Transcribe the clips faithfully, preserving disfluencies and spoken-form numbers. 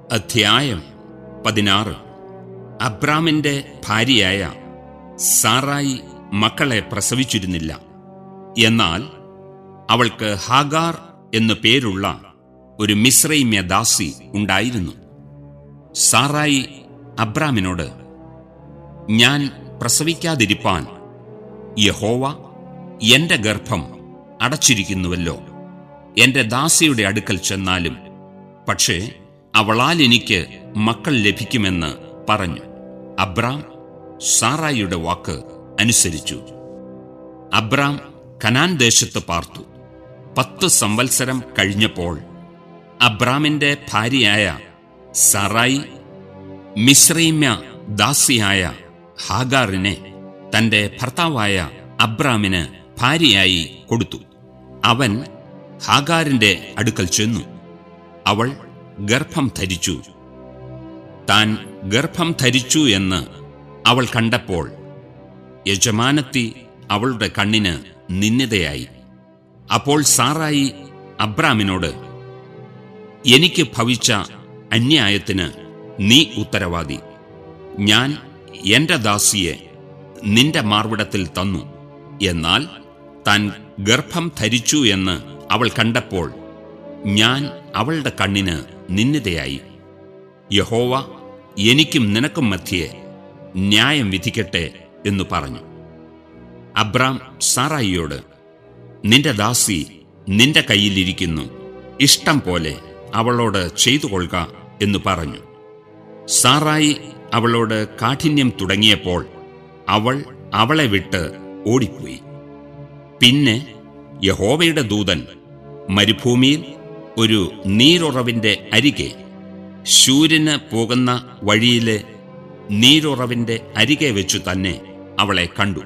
അധ്യായം പതിനാറ്. അബ്രാമിന്റെ ഭാര്യയായ സാറായി മക്കളെ പ്രസവിച്ചിരുന്നില്ല. എന്നാൽ അവൾക്ക് ഹാഗാർ എന്നു പേരുള്ള ഒരു മിസ്രൈമ്യ ദാസി ഉണ്ടായിരുന്നു. സാറായി അബ്രാമിനോട്, ഞാൻ പ്രസവിക്കാതിരിപ്പാൻ യഹോവ എന്റെ ഗർഭം അടച്ചിരിക്കുന്നുവല്ലോ. എന്റെ ദാസിയുടെ അടുക്കൽ ചെന്നാലും പക്ഷേ അവളാൽ എനിക്ക് മക്കൾ ലഭിക്കുമെന്ന് പറഞ്ഞു. അബ്രാം സാറായിയുടെ വാക്ക് അനുസരിച്ചു. അബ്രാം കനാൻ ദേശത്ത് പാർത്തു. പത്ത് സംവത്സരം കഴിഞ്ഞപ്പോൾ അബ്രാമിന്റെ ഭാര്യയായ സാറായി മിസ്രൈമ്യ ദാസിയായ ഹാഗാറിനെ തന്റെ ഭർത്താവായ അബ്രാമിന് ഭാര്യയായി കൊടുത്തു. അവൻ ഹാഗാറിന്റെ അടുക്കൽ ചെന്നു. അവൾ ഗർഭം ധരിച്ചു. താൻ ഗർഭം ധരിച്ചു എന്ന് അവൾ കണ്ടപ്പോൾ യജമാനത്തി അവളുടെ കണ്ണിന് നിന്ദിതയായി. അപ്പോൾ സാറായി അബ്രാമിനോട്, എനിക്ക് ഭവിച്ച അന്യായത്തിന് നീ ഉത്തരവാദി. ഞാൻ എന്റെ ദാസിയെ നിന്റെ മാർവിടത്തിൽ തന്നു. എന്നാൽ താൻ ഗർഭം ധരിച്ചു എന്ന് അവൾ കണ്ടപ്പോൾ ഞാൻ അവളുടെ കണ്ണിന് നിന്ദിതയായി. യഹോവ എനിക്കും നിനക്കും മധ്യേ ന്യായം വിധിക്കട്ടെ എന്നു പറഞ്ഞു. അബ്രാം സാറായിയോട്, നിന്റെ ദാസി നിന്റെ കയ്യിലിരിക്കുന്നു, ഇഷ്ടം പോലെ അവളോട് ചെയ്തു കൊള്ളുക എന്നു പറഞ്ഞു. സാറായി അവളോട് കാഠിന്യം തുടങ്ങിയപ്പോൾ അവൾ അവളെ വിട്ട് ഓടിപ്പോയി. പിന്നെ യഹോവയുടെ ദൂതൻ മരുഭൂമിയിൽ ഒരു നീരുറവിന്റെ അരികെ, ശൂര്യന് പോകുന്ന വഴിയിലെ നീരുറവിന്റെ അരികെ വെച്ചു തന്നെ അവളെ കണ്ടു.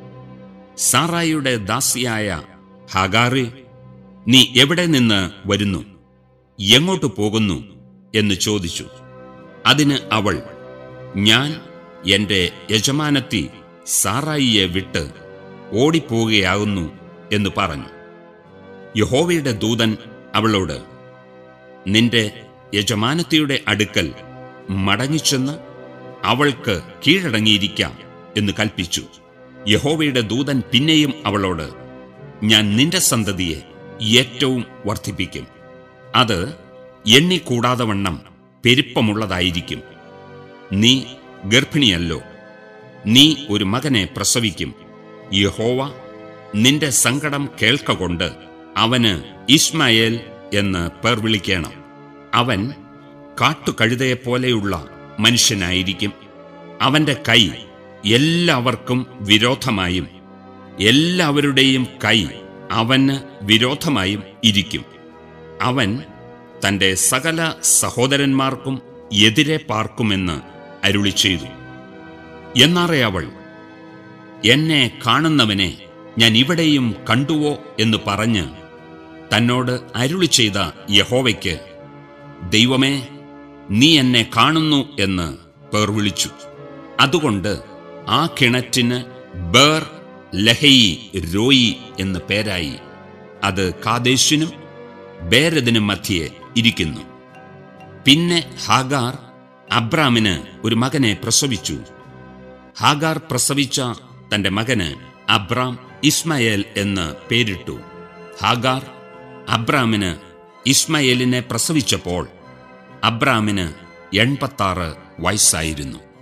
സാറായിയുടെ ദാസിയായ ഹാഗാറേ, നീ എവിടെ നിന്ന് വരുന്നു, എങ്ങോട്ട് പോകുന്നു എന്ന് ചോദിച്ചു. അതിന് അവൾ, ഞാൻ എന്റെ യജമാനത്തി സാറായിയെ വിട്ട് ഓടിപ്പോവുകയാകുന്നു എന്ന് പറഞ്ഞു. യഹോവയുടെ ദൂതൻ അവളോട്, നിന്റെ യജമാനത്തിയുടെ അടുക്കൽ മടങ്ങിച്ചെന്ന് അവൾക്ക് കീഴടങ്ങിയിരിക്കാം എന്ന് കൽപ്പിച്ചു. യഹോവയുടെ ദൂതൻ പിന്നെയും അവളോട്, ഞാൻ നിന്റെ സന്തതിയെ ഏറ്റവും വർദ്ധിപ്പിക്കും. അത് എണ്ണിക്കൂടാതെ വണ്ണം പെരുപ്പമുള്ളതായിരിക്കും. നീ ഗർഭിണിയല്ലോ, നീ ഒരു മകനെ പ്രസവിക്കും. യഹോവ നിന്റെ സങ്കടം കേൾക്കൊണ്ട് അവന് ഇശ്മായേൽ എന്ന് പേർ വിളിക്കണം. അവൻ കാട്ടുകഴുതയെപ്പോലെയുള്ള മനുഷ്യനായിരിക്കും. അവന്റെ കൈ എല്ലാവർക്കും വിരോധമായും എല്ലാവരുടെയും കൈ അവന് വിരോധമായും ഇരിക്കും. അവൻ തന്റെ സകല സഹോദരന്മാർക്കും എതിരെ പാർക്കുമെന്ന് അരുളി ചെയ്തു. എന്നാറെ അവൾ, എന്നെ കാണുന്നവനെ ഞാൻ ഇവിടെയും കണ്ടുവോ എന്ന് പറഞ്ഞ് തന്നോട് അരുളി ചെയ്ത യഹോവയ്ക്ക്, ദൈവമേ, നീ എന്നെ കാണുന്നു എന്ന് പേർ വിളിച്ചു. അതുകൊണ്ട് ആ കിണറ്റിന് ബേർ ലഹയി രോയി എന്ന് പേരായി. അത് കാദേശിനും ബേരദിനും മധ്യേ ഇരിക്കുന്നു. പിന്നെ ഹാഗാർ അബ്രാമിന് ഒരു മകനെ പ്രസവിച്ചു. ഹാഗാർ പ്രസവിച്ച തന്റെ മകന് അബ്രാം ഇസ്മായേൽ എന്ന് പേരിട്ടു. ഹാഗാർ അബ്രാമിന് ഇസ്മായേലിനെ പ്രസവിച്ചപ്പോൾ അബ്രാമിന് എൺപത്താറ് വയസ്സായിരുന്നു.